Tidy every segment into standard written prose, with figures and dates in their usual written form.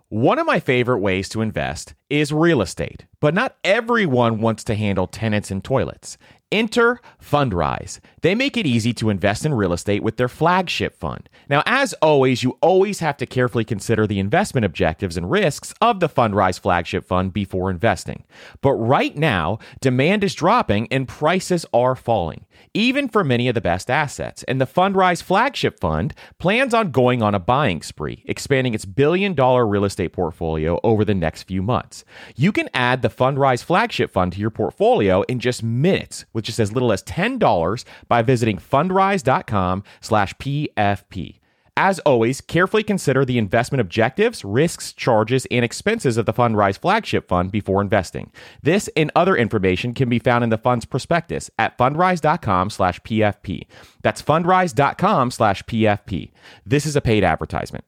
One of my favorite ways to invest is real estate, but not everyone wants to handle tenants and toilets. Enter Fundrise. They make it easy to invest in real estate with their flagship fund. Now, as always, you always have to carefully consider the investment objectives and risks of the Fundrise flagship fund before investing. But right now, demand is dropping and prices are falling, even for many of the best assets. And the Fundrise flagship fund plans on going on a buying spree, expanding its billion-dollar real estate portfolio over the next few months. You can add the Fundrise flagship fund to your portfolio in just minutes, with just as little as $10 by visiting fundrise.com/PFP. As always, carefully consider the investment objectives, risks, charges, and expenses of the Fundrise flagship fund before investing. This and other information can be found in the fund's prospectus at fundrise.com/PFP. That's fundrise.com/PFP. This is a paid advertisement.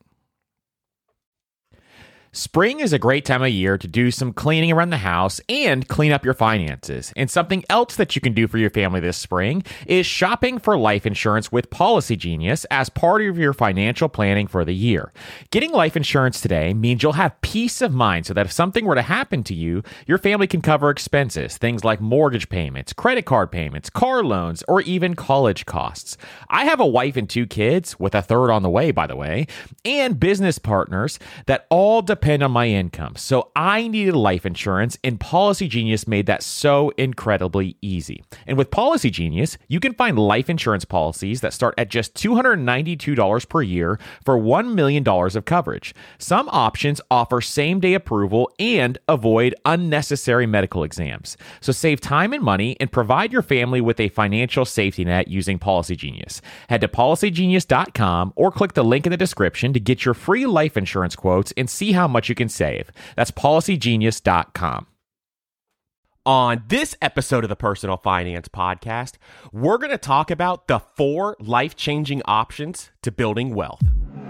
Spring is a great time of year to do some cleaning around the house and clean up your finances. And something else that you can do for your family this spring is shopping for life insurance with Policy Genius as part of your financial planning for the year. Getting life insurance today means you'll have peace of mind so that if something were to happen to you, your family can cover expenses, things like mortgage payments, credit card payments, car loans, or even college costs. I have a wife and 2 kids, with a third on the way, by the way, and business partners that all depend on my income. So I needed life insurance, and Policy Genius made that so incredibly easy. And with Policy Genius, you can find life insurance policies that start at just $292 per year for $1 million of coverage. Some options offer same-day approval and avoid unnecessary medical exams. So save time and money and provide your family with a financial safety net using Policy Genius. Head to policygenius.com or click the link in the description to get your free life insurance quotes and see how much you can save. That's policygenius.com. On this episode of the Personal Finance Podcast, we're going to talk about the 4 life-changing options to building wealth.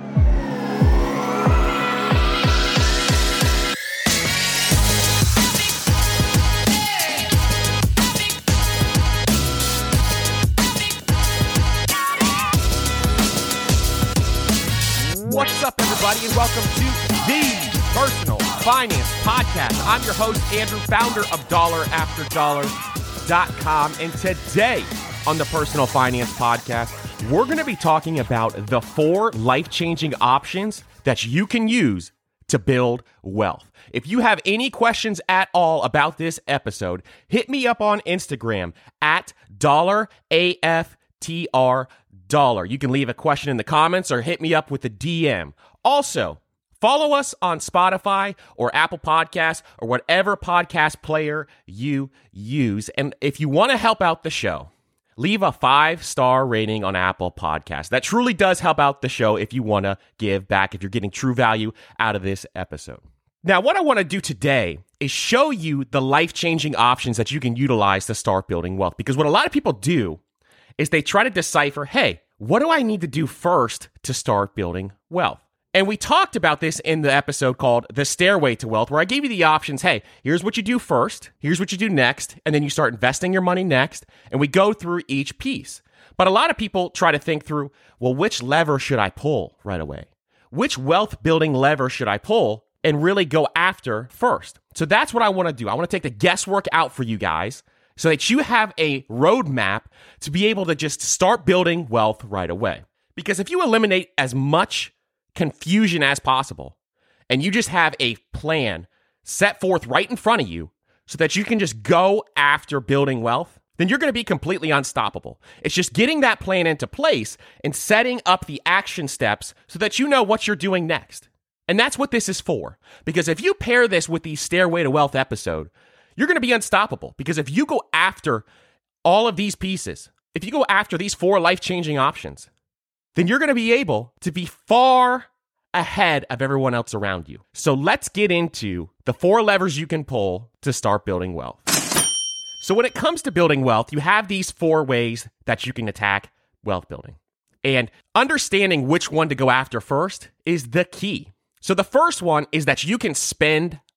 What's up, everybody, and welcome to the Personal Finance Podcast. I'm your host, Andrew, founder of DollarAfterDollar.com. And today on the Personal Finance Podcast, we're going to be talking about the 4 life-changing options that you can use to build wealth. If you have any questions at all about this episode, hit me up on Instagram at $AFTR. You can leave a question in the comments or hit me up with a DM. Also, follow us on Spotify or Apple Podcasts or whatever podcast player you use. And if you want to help out the show, leave a 5-star rating on Apple Podcasts. That truly does help out the show if you want to give back, if you're getting true value out of this episode. Now, what I want to do today is show you the life-changing options that you can utilize to start building wealth. Because what a lot of people do is they try to decipher, hey, what do I need to do first to start building wealth? And we talked about this in the episode called The Stairway to Wealth, where I gave you the options. Hey, here's what you do first, here's what you do next, and then you start investing your money next, and we go through each piece. But a lot of people try to think through, well, which lever should I pull right away? Which wealth building lever should I pull and really go after first? So that's what I want to do. I want to take the guesswork out for you guys, so that you have a roadmap to be able to just start building wealth right away. Because if you eliminate as much confusion as possible, and you just have a plan set forth right in front of you so that you can just go after building wealth, then you're going to be completely unstoppable. It's just getting that plan into place and setting up the action steps so that you know what you're doing next. And that's what this is for. Because if you pair this with the Stairway to Wealth episode, you're going to be unstoppable, because if you go after all of these pieces, if you go after these 4 life-changing options, then you're going to be able to be far ahead of everyone else around you. So let's get into the 4 levers you can pull to start building wealth. So when it comes to building wealth, you have these 4 ways that you can attack wealth building. And understanding which one to go after first is the key. So the first one is that you can spend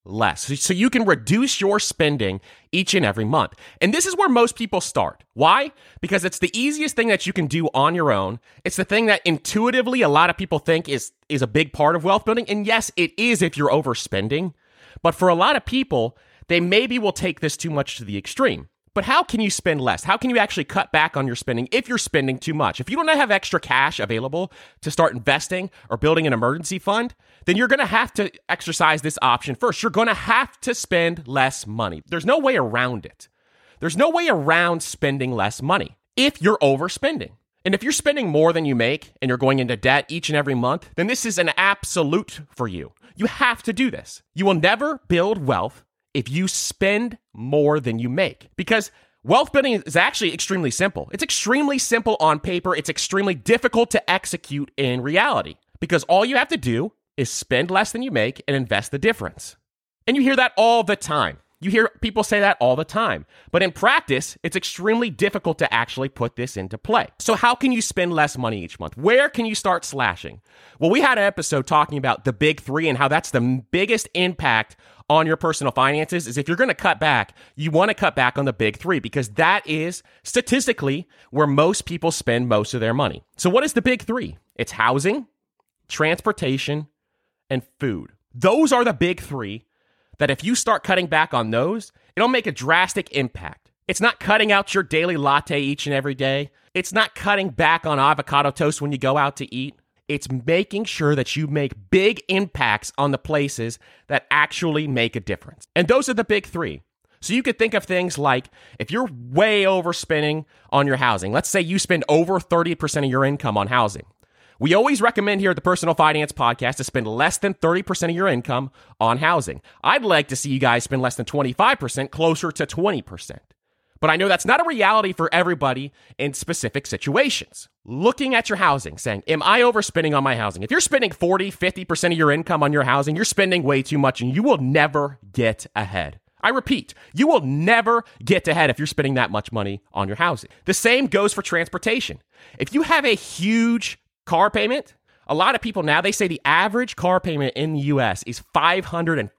less. So you can reduce your spending each and every month. And this is where most people start. Why? Because it's the easiest thing that you can do on your own. It's the thing that intuitively a lot of people think is a big part of wealth building. And yes, it is if you're overspending. But for a lot of people, they maybe will take this too much to the extreme. But how can you spend less? How can you actually cut back on your spending if you're spending too much? If you don't have extra cash available to start investing or building an emergency fund, then you're going to have to exercise this option first. You're going to have to spend less money. There's no way around it. There's no way around spending less money if you're overspending. And if you're spending more than you make and you're going into debt each and every month, then this is an absolute for you. You have to do this. You will never build wealth if you spend more than you make. Because wealth building is actually extremely simple. It's extremely simple on paper. It's extremely difficult to execute in reality. Because all you have to do is spend less than you make and invest the difference. And you hear that all the time. You hear people say that all the time. But in practice, it's extremely difficult to actually put this into play. So how can you spend less money each month? Where can you start slashing? Well, we had an episode talking about the big three and how that's the biggest impact on your personal finances. Is if you're going to cut back, you want to cut back on the big three because that is statistically where most people spend most of their money. So what is the big three? It's housing, transportation, and food. Those are the big three that if you start cutting back on those, it'll make a drastic impact. It's not cutting out your daily latte each and every day. It's not cutting back on avocado toast when you go out to eat. It's making sure that you make big impacts on the places that actually make a difference. And those are the big three. So you could think of things like if you're way overspending on your housing, let's say you spend over 30% of your income on housing. We always recommend here at the Personal Finance Podcast to spend less than 30% of your income on housing. I'd like to see you guys spend less than 25%, closer to 20%. But I know that's not a reality for everybody in specific situations. Looking at your housing, saying, am I overspending on my housing? If you're spending 40, 50% of your income on your housing, you're spending way too much and you will never get ahead. I repeat, you will never get ahead if you're spending that much money on your housing. The same goes for transportation. If you have a huge car payment, a lot of people now, they say the average car payment in the US is $555.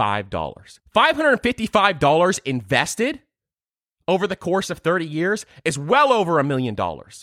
$555 invested over the course of 30 years is well over $1 million.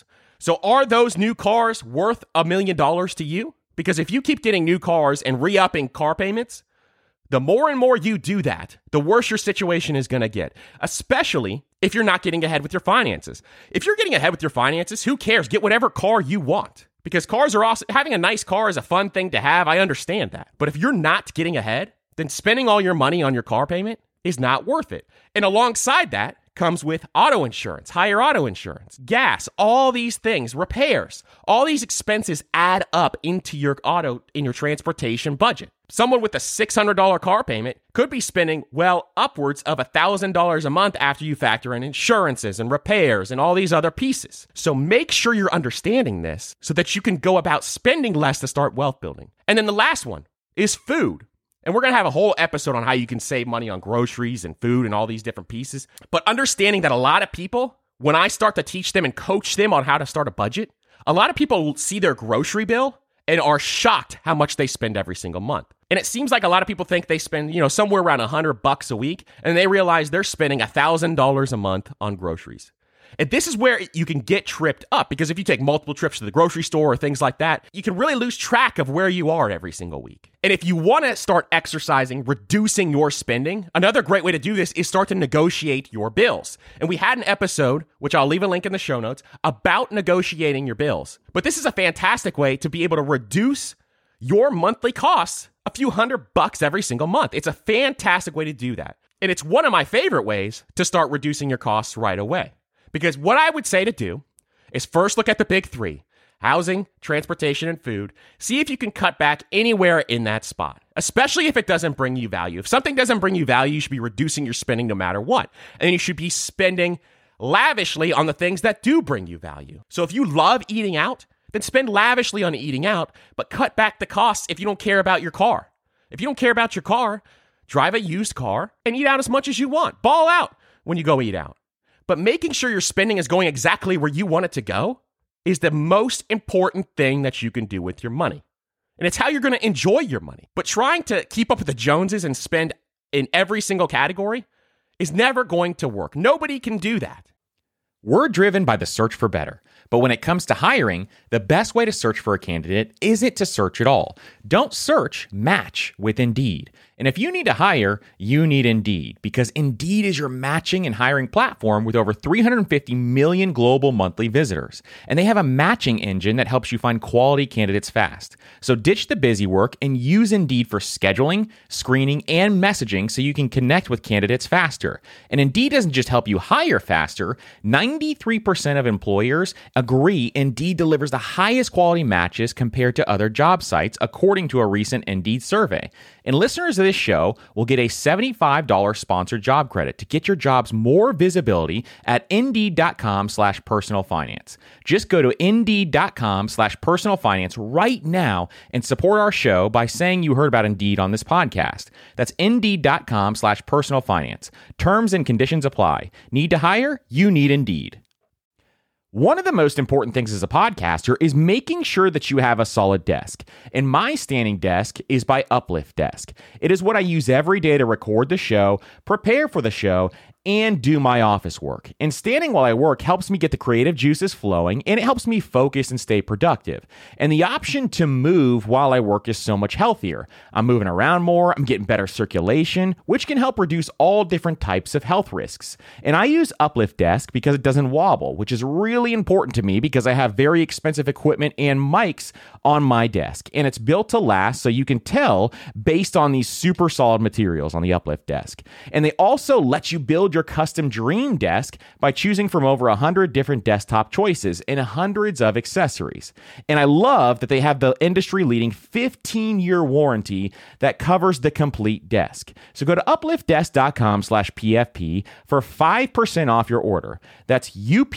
So are those new cars worth $1 million to you? Because if you keep getting new cars and re-upping car payments, the more and more you do that, the worse your situation is going to get, especially if you're not getting ahead with your finances. If you're getting ahead with your finances, who cares? Get whatever car you want. Because cars are awesome. Having a nice car is a fun thing to have. I understand that. But if you're not getting ahead, then spending all your money on your car payment is not worth it. And alongside that comes with auto insurance, higher auto insurance, gas, all these things, repairs. All these expenses add up into your transportation budget. Someone with a $600 car payment could be spending, well, upwards of $1,000 a month after you factor in insurances and repairs and all these other pieces. So make sure you're understanding this so that you can go about spending less to start wealth building. And then the last one is food. And we're going to have a whole episode on how you can save money on groceries and food and all these different pieces. But understanding that a lot of people, when I start to teach them and coach them on how to start a budget, a lot of people see their grocery bill and are shocked how much they spend every single month. And it seems like a lot of people think they spend, somewhere around $100 a week, and they realize they're spending $1,000 a month on groceries. And this is where you can get tripped up, because if you take multiple trips to the grocery store or things like that, you can really lose track of where you are every single week. And if you want to start exercising, reducing your spending, another great way to do this is start to negotiate your bills. And we had an episode, which I'll leave a link in the show notes, about negotiating your bills. But this is a fantastic way to be able to reduce your monthly costs a few $100 every single month. It's a fantastic way to do that. And it's one of my favorite ways to start reducing your costs right away. Because what I would say to do is first look at the big three: housing, transportation, and food. See if you can cut back anywhere in that spot, especially if it doesn't bring you value. If something doesn't bring you value, you should be reducing your spending no matter what. And you should be spending lavishly on the things that do bring you value. So if you love eating out, then spend lavishly on eating out, but cut back the costs if you don't care about your car. If you don't care about your car, drive a used car and eat out as much as you want. Ball out when you go eat out. But making sure your spending is going exactly where you want it to go is the most important thing that you can do with your money. And it's how you're going to enjoy your money. But trying to keep up with the Joneses and spend in every single category is never going to work. Nobody can do that. We're driven by the search for better. But when it comes to hiring, the best way to search for a candidate isn't to search at all. Don't search, match with Indeed. And if you need to hire, you need Indeed, because Indeed is your matching and hiring platform with over 350 million global monthly visitors. And they have a matching engine that helps you find quality candidates fast. So ditch the busy work and use Indeed for scheduling, screening, and messaging so you can connect with candidates faster. And Indeed doesn't just help you hire faster. 93% of employers agree Indeed delivers the highest quality matches compared to other job sites, according to a recent Indeed survey. And listeners of this show will get a $75 sponsored job credit to get your jobs more visibility at Indeed.com/personalfinance. Just go to Indeed.com/personalfinance right now and support our show by saying you heard about Indeed on this podcast. That's Indeed.com/personalfinance. Terms and conditions apply. Need to hire? You need Indeed. One of the most important things as a podcaster is making sure that you have a solid desk. And my standing desk is by Uplift Desk. It is what I use every day to record the show, prepare for the show, and do my office work. And standing while I work helps me get the creative juices flowing, and it helps me focus and stay productive. And the option to move while I work is so much healthier. I'm moving around more, I'm getting better circulation, which can help reduce all different types of health risks. And I use Uplift Desk because it doesn't wobble, which is really important to me because I have very expensive equipment and mics on my desk. And it's built to last, so you can tell based on these super solid materials on the Uplift Desk. And they also let you build your custom dream desk by choosing from over 100 different desktop choices and hundreds of accessories. And I love that they have the industry-leading 15-year warranty that covers the complete desk. So go to upliftdesk.com/PFP for 5% off your order. That's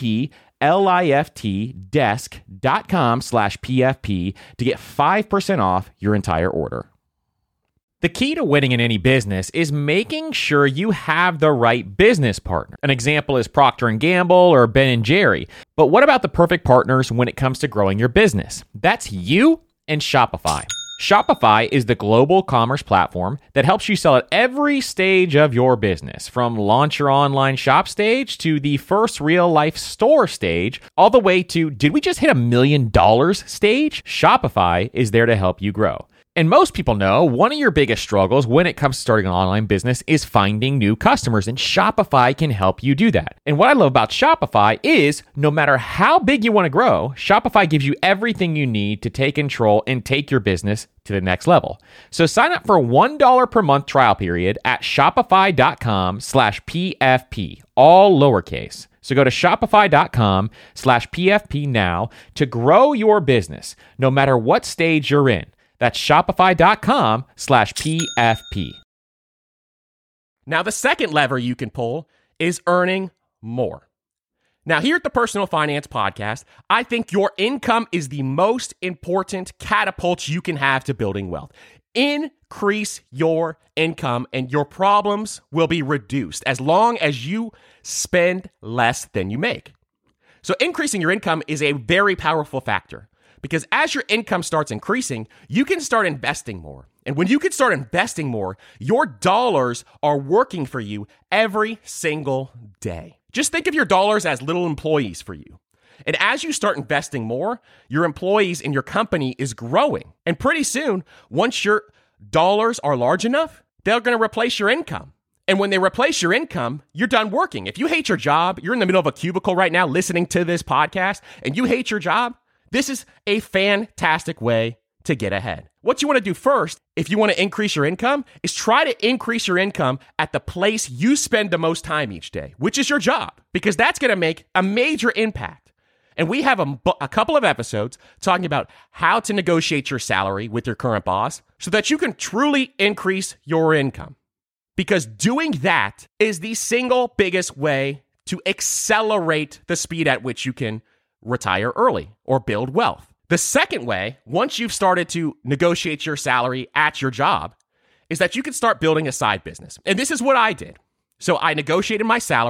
upliftdesk.com/PFP to get 5% off your entire order. The key to winning in any business is making sure you have the right business partner. An example is Procter & Gamble or Ben & Jerry. But what about the perfect partners when it comes to growing your business? That's you and Shopify. Shopify is the global commerce platform that helps you sell at every stage of your business, from launch your online shop stage to the first real-life store stage, all the way to, did we just hit $1 million stage? Shopify is there to help you grow. And most people know one of your biggest struggles when it comes to starting an online business is finding new customers, and Shopify can help you do that. And what I love about Shopify is no matter how big you want to grow, Shopify gives you everything you need to take control and take your business to the next level. So sign up for a $1 per month trial period at shopify.com/PFP, all lowercase. So go to shopify.com/PFP now to grow your business, no matter what stage you're in. That's shopify.com/PFP. Now, the second lever you can pull is earning more. Now, here at the Personal Finance Podcast, I think your income is the most important catapult you can have to building wealth. Increase your income and your problems will be reduced as long as you spend less than you make. So increasing your income is a very powerful factor. Because as your income starts increasing, you can start investing more. And when you can start investing more, your dollars are working for you every single day. Just think of your dollars as little employees for you. And as you start investing more, your employees in your company is growing. And pretty soon, once your dollars are large enough, they're going to replace your income. And when they replace your income, you're done working. If you hate your job, you're in the middle of a cubicle right now listening to this podcast, and you hate your job, this is a fantastic way to get ahead. What you want to do first, if you want to increase your income, is try to increase your income at the place you spend the most time each day, which is your job, because that's going to make a major impact. And we have a couple of episodes talking about how to negotiate your salary with your current boss so that you can truly increase your income. Because doing that is the single biggest way to accelerate the speed at which you can retire early or build wealth. The second way, once you've started to negotiate your salary at your job, is that you can start building a side business. And this is what I did. So I negotiated my salary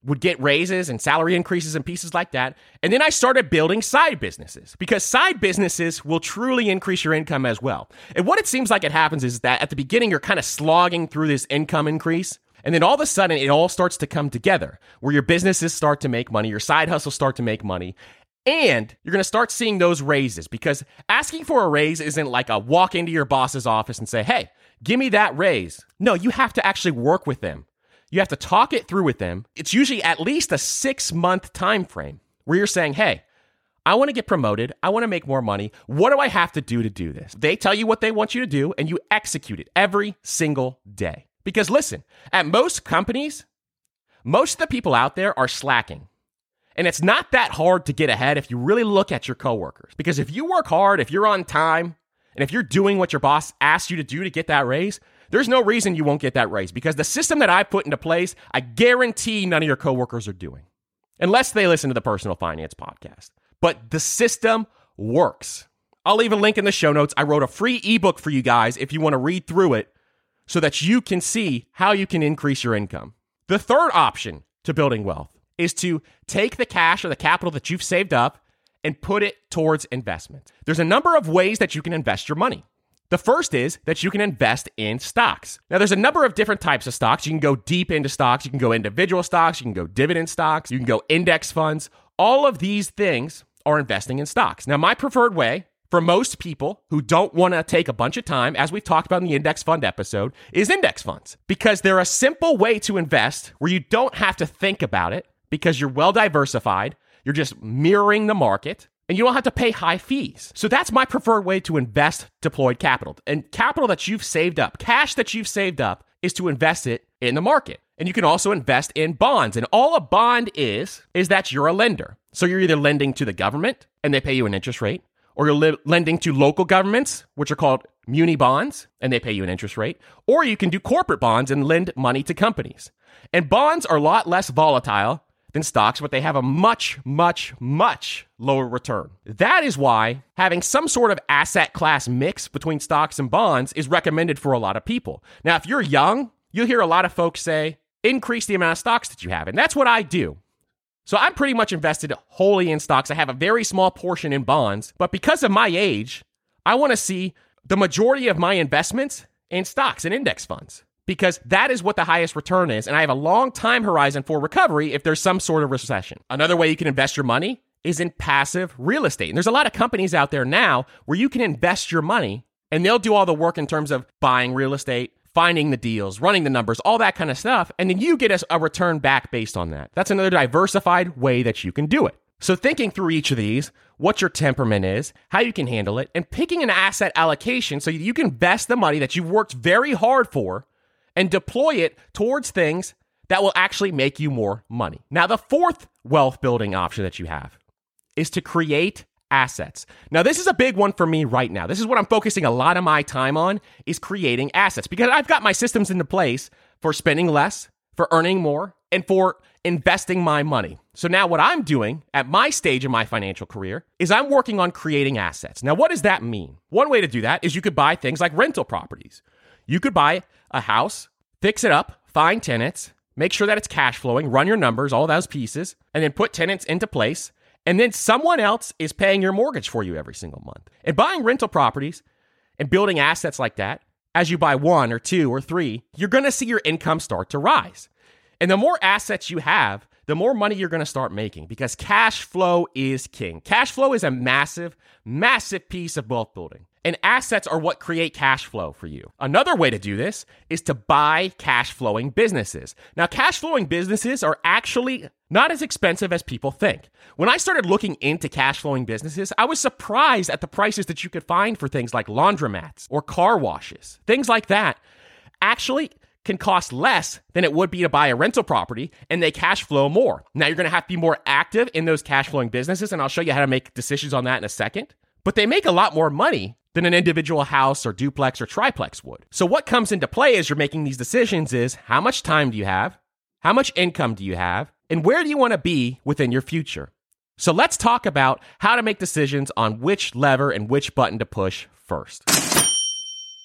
would get raises and salary increases and pieces like that. And then I started building side businesses because side businesses will truly increase your income as well. And what it seems like it happens is that at the beginning, you're kind of slogging through this income increase. And then all of a sudden, it all starts to come together where your businesses start to make money, your side hustles start to make money. And you're going to start seeing those raises because asking for a raise isn't like a walk into your boss's office and say, hey, give me that raise. No, you have to actually work with them. You have to talk it through with them. It's usually at least a 6-month time frame where you're saying, hey, I want to get promoted. I want to make more money. What do I have to do this? They tell you what they want you to do and you execute it every single day. Because listen, at most companies, most of the people out there are slacking. And it's not that hard to get ahead if you really look at your coworkers. Because if you work hard, if you're on time, and if you're doing what your boss asks you to do to get that raise, there's no reason you won't get that raise. Because the system that I put into place, I guarantee none of your coworkers are doing. Unless they listen to the Personal Finance Podcast. But the system works. I'll leave a link in the show notes. I wrote a free ebook for you guys if you want to read through it so that you can see how you can increase your income. The third option to building wealth is to take the cash or the capital that you've saved up and put it towards investment. There's a number of ways that you can invest your money. The first is that you can invest in stocks. Now, there's a number of different types of stocks. You can go deep into stocks. You can go individual stocks. You can go dividend stocks. You can go index funds. All of these things are investing in stocks. Now, my preferred way for most people who don't want to take a bunch of time, as we've talked about in the index fund episode, is index funds. Because they're a simple way to invest where you don't have to think about it because you're well diversified. You're just mirroring the market. And you don't have to pay high fees. So that's my preferred way to invest deployed capital. And capital that you've saved up, cash that you've saved up, is to invest it in the market. And you can also invest in bonds. And all a bond is that you're a lender. So you're either lending to the government and they pay you an interest rate, or you're lending to local governments, which are called muni bonds, and they pay you an interest rate, or you can do corporate bonds and lend money to companies. And bonds are a lot less volatile than stocks, but they have a much, much, much lower return. That is why having some sort of asset class mix between stocks and bonds is recommended for a lot of people. Now, if you're young, you'll hear a lot of folks say, increase the amount of stocks that you have. And that's what I do. So I'm pretty much invested wholly in stocks. I have a very small portion in bonds, but because of my age, I want to see the majority of my investments in stocks and index funds, because that is what the highest return is. And I have a long time horizon for recovery if there's some sort of recession. Another way you can invest your money is in passive real estate. And there's a lot of companies out there now where you can invest your money and they'll do all the work in terms of buying real estate, finding the deals, running the numbers, all that kind of stuff. And then you get a return back based on that. That's another diversified way that you can do it. So thinking through each of these, what your temperament is, how you can handle it, and picking an asset allocation so you can invest the money that you've worked very hard for and deploy it towards things that will actually make you more money. Now, the fourth wealth building option that you have is to create assets. Now, this is a big one for me right now. This is what I'm focusing a lot of my time on, is creating assets, because I've got my systems into place for spending less, for earning more, and for investing my money. So now what I'm doing at my stage in my financial career is I'm working on creating assets. Now, what does that mean? One way to do that is you could buy things like rental properties. You could buy a house, fix it up, find tenants, make sure that it's cash flowing, run your numbers, all those pieces, and then put tenants into place. And then someone else is paying your mortgage for you every single month. And buying rental properties and building assets like that, as you buy 1 or 2 or 3, you're going to see your income start to rise. And the more assets you have, the more money you're going to start making, because cash flow is king. Cash flow is a massive, massive piece of wealth building. And assets are what create cash flow for you. Another way to do this is to buy cash flowing businesses. Now, cash flowing businesses are actually not as expensive as people think. When I started looking into cash flowing businesses, I was surprised at the prices that you could find for things like laundromats or car washes. Things like that actually can cost less than it would be to buy a rental property, and they cash flow more. Now, you're going to have to be more active in those cash flowing businesses, and I'll show you how to make decisions on that in a second. But they make a lot more money than an individual house or duplex or triplex would. So what comes into play as you're making these decisions is, how much time do you have? How much income do you have? And where do you want to be within your future? So let's talk about how to make decisions on which lever and which button to push first.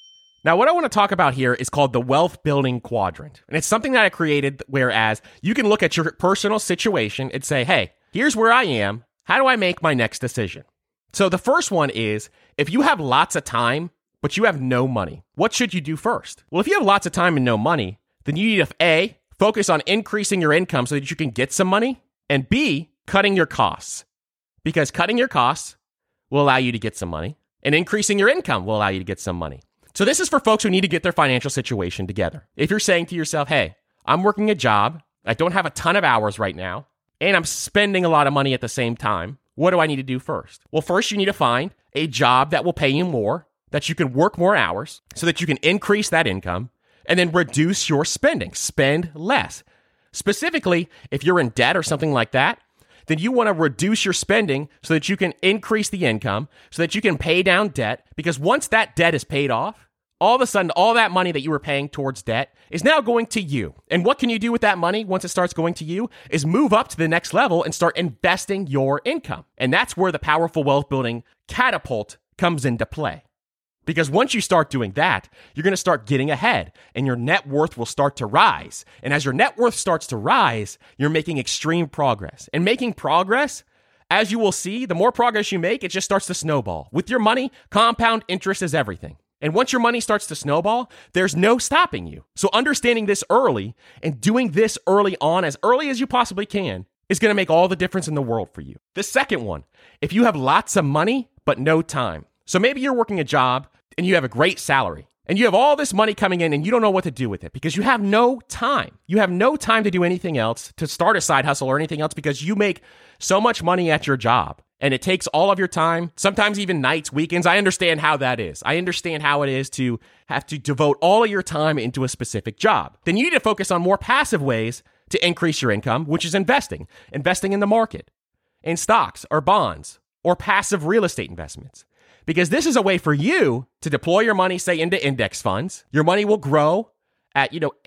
Now, what I want to talk about here is called the wealth building quadrant. And it's something that I created whereas you can look at your personal situation and say, hey, here's where I am. How do I make my next decision? So the first one is if you have lots of time, but you have no money, what should you do first? Well, if you have lots of time and no money, then you need to A, focus on increasing your income so that you can get some money, and B, cutting your costs. Because cutting your costs will allow you to get some money, and increasing your income will allow you to get some money. So this is for folks who need to get their financial situation together. If you're saying to yourself, hey, I'm working a job, I don't have a ton of hours right now, and I'm spending a lot of money at the same time, what do I need to do first? Well, first you need to find a job that will pay you more, that you can work more hours so that you can increase that income, and then reduce your spending. Spend less. Specifically, if you're in debt or something like that, then you want to reduce your spending so that you can increase the income, so that you can pay down debt, because once that debt is paid off, all of a sudden, all that money that you were paying towards debt is now going to you. And what can you do with that money once it starts going to you is move up to the next level and start investing your income. And that's where the powerful wealth building catapult comes into play. Because once you start doing that, you're going to start getting ahead and your net worth will start to rise. And as your net worth starts to rise, you're making extreme progress. And making progress, as you will see, the more progress you make, it just starts to snowball. With your money, compound interest is everything. And once your money starts to snowball, there's no stopping you. So understanding this early and doing this early on, as early as you possibly can, is going to make all the difference in the world for you. The second one, if you have lots of money, but no time. So maybe you're working a job and you have a great salary and you have all this money coming in and you don't know what to do with it because you have no time. You have no time to do anything else, to start a side hustle or anything else because you make so much money at your job and it takes all of your time, sometimes even nights, weekends. I understand how that is. I understand how it is to have to devote all of your time into a specific job. Then you need to focus on more passive ways to increase your income, which is investing in the market, in stocks or bonds or passive real estate investments. Because this is a way for you to deploy your money, say, into index funds. Your money will grow at,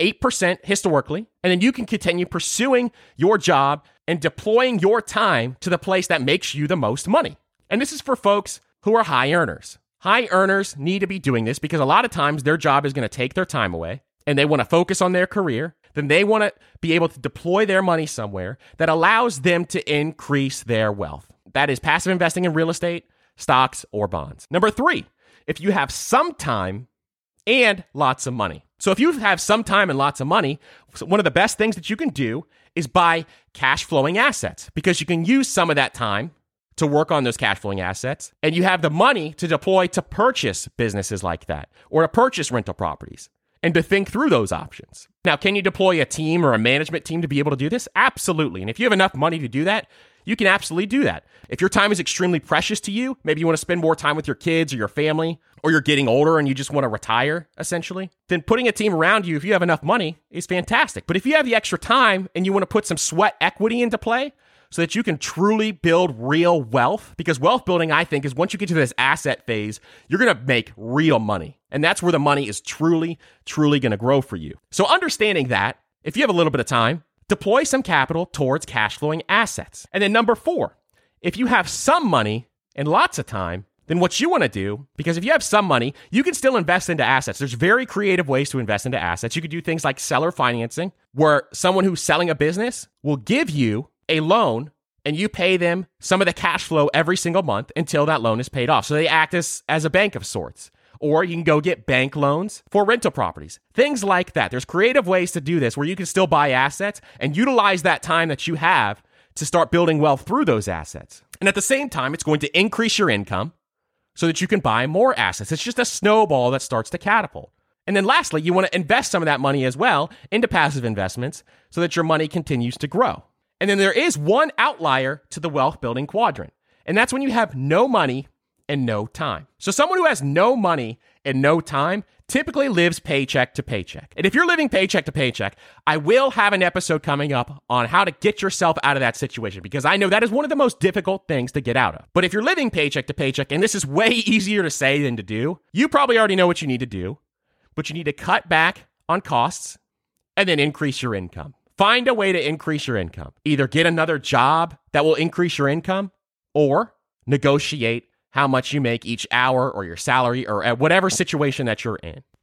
8% historically, and then you can continue pursuing your job and deploying your time to the place that makes you the most money. And this is for folks who are high earners. High earners need to be doing this because a lot of times their job is going to take their time away and they want to focus on their career. Then they want to be able to deploy their money somewhere that allows them to increase their wealth. That is passive investing in real estate, stocks, or bonds. Number 3, if you have some time and lots of money. So if you have some time and lots of money, one of the best things that you can do is buy cash flowing assets because you can use some of that time to work on those cash flowing assets and you have the money to deploy to purchase businesses like that or to purchase rental properties and to think through those options. Now, can you deploy a team or a management team to be able to do this? Absolutely. And if you have enough money to do that, you can absolutely do that. If your time is extremely precious to you, maybe you want to spend more time with your kids or your family, or you're getting older and you just want to retire, essentially, then putting a team around you, if you have enough money, is fantastic. But if you have the extra time and you want to put some sweat equity into play so that you can truly build real wealth, because wealth building, I think, is once you get to this asset phase, you're going to make real money. And that's where the money is truly, truly going to grow for you. So understanding that, if you have a little bit of time, deploy some capital towards cash flowing assets. And then number 4, if you have some money and lots of time, then what you want to do, because if you have some money, you can still invest into assets. There's very creative ways to invest into assets. You could do things like seller financing, where someone who's selling a business will give you a loan and you pay them some of the cash flow every single month until that loan is paid off. So they act as a bank of sorts. Or you can go get bank loans for rental properties, things like that. There's creative ways to do this where you can still buy assets and utilize that time that you have to start building wealth through those assets. And at the same time, it's going to increase your income so that you can buy more assets. It's just a snowball that starts to catapult. And then lastly, you want to invest some of that money as well into passive investments so that your money continues to grow. And then there is one outlier to the wealth building quadrant, and that's when you have no money and no time. So someone who has no money and no time typically lives paycheck to paycheck. And if you're living paycheck to paycheck, I will have an episode coming up on how to get yourself out of that situation because I know that is one of the most difficult things to get out of. But if you're living paycheck to paycheck, and this is way easier to say than to do, you probably already know what you need to do, but you need to cut back on costs and then increase your income. Find a way to increase your income. Either get another job that will increase your income or negotiate how much you make each hour or your salary or at whatever situation that you're in.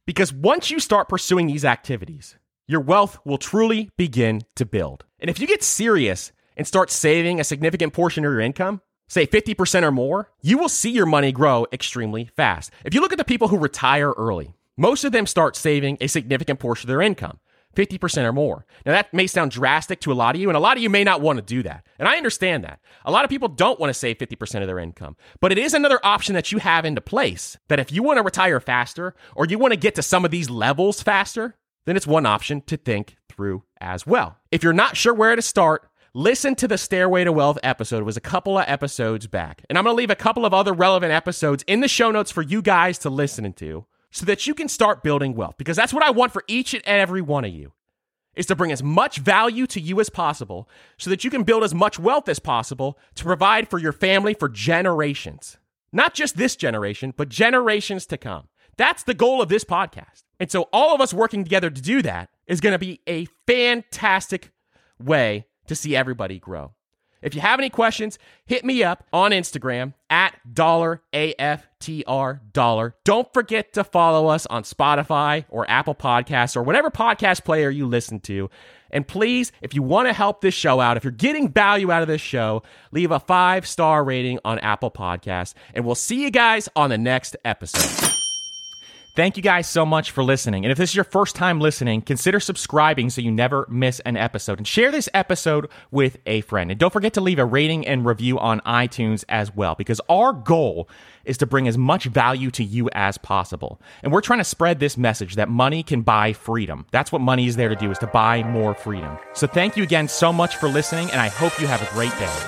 Because once you start pursuing these activities, your wealth will truly begin to build. And if you get serious and start saving a significant portion of your income, say 50% or more, you will see your money grow extremely fast. If you look at the people who retire early, most of them start saving a significant portion of their income, 50% or more. Now, that may sound drastic to a lot of you, and a lot of you may not want to do that. And I understand that. A lot of people don't want to save 50% of their income. But it is another option that you have into place that if you want to retire faster or you want to get to some of these levels faster, then it's one option to think through as well. If you're not sure where to start, listen to the Stairway to Wealth episode. It was a couple of episodes back. And I'm going to leave a couple of other relevant episodes in the show notes for you guys to listen to so that you can start building wealth. Because that's what I want for each and every one of you, is to bring as much value to you as possible so that you can build as much wealth as possible to provide for your family for generations. Not just this generation, but generations to come. That's the goal of this podcast. And so all of us working together to do that is going to be a fantastic way to see everybody grow. If you have any questions, hit me up on Instagram at $AFTR. Don't forget to follow us on Spotify or Apple Podcasts or whatever podcast player you listen to. And please, if you want to help this show out, if you're getting value out of this show, leave a 5-star rating on Apple Podcasts. And we'll see you guys on the next episode. Thank you guys so much for listening. And if this is your first time listening, consider subscribing so you never miss an episode. And share this episode with a friend. And don't forget to leave a rating and review on iTunes as well, because our goal is to bring as much value to you as possible. And we're trying to spread this message that money can buy freedom. That's what money is there to do, is to buy more freedom. So thank you again so much for listening, and I hope you have a great day.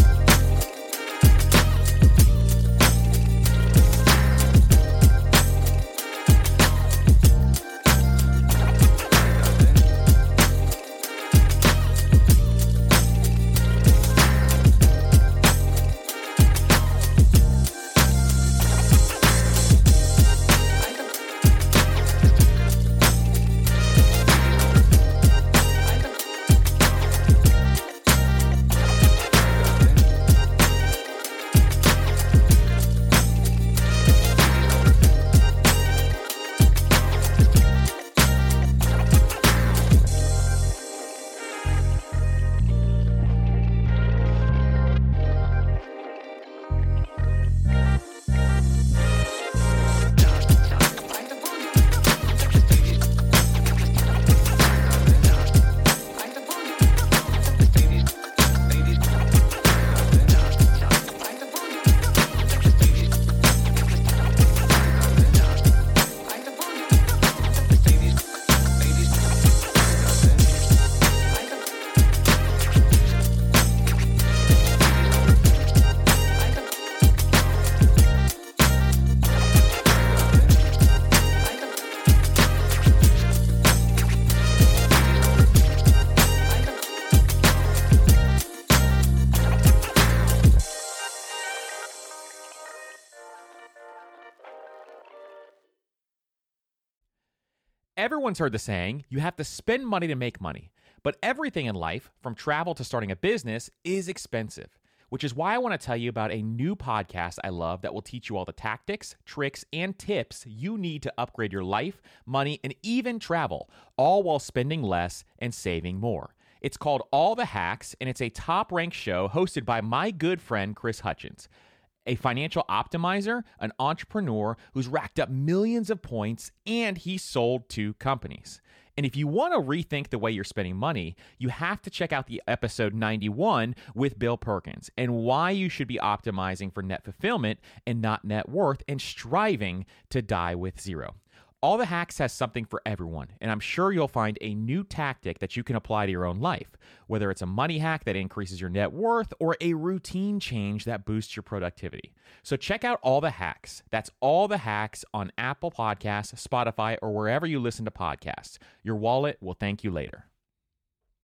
Everyone's heard the saying, you have to spend money to make money. But everything in life, from travel to starting a business, is expensive, which is why I want to tell you about a new podcast I love that will teach you all the tactics, tricks, and tips you need to upgrade your life, money, and even travel, all while spending less and saving more. It's called All the Hacks, and it's a top-ranked show hosted by my good friend Chris Hutchins, a financial optimizer, an entrepreneur who's racked up millions of points, and he's sold 2 companies. And if you want to rethink the way you're spending money, you have to check out the episode 91 with Bill Perkins and why you should be optimizing for net fulfillment and not net worth and striving to die with zero. All the Hacks has something for everyone, and I'm sure you'll find a new tactic that you can apply to your own life, whether it's a money hack that increases your net worth or a routine change that boosts your productivity. So check out All the Hacks. That's All the Hacks on Apple Podcasts, Spotify, or wherever you listen to podcasts. Your wallet will thank you later.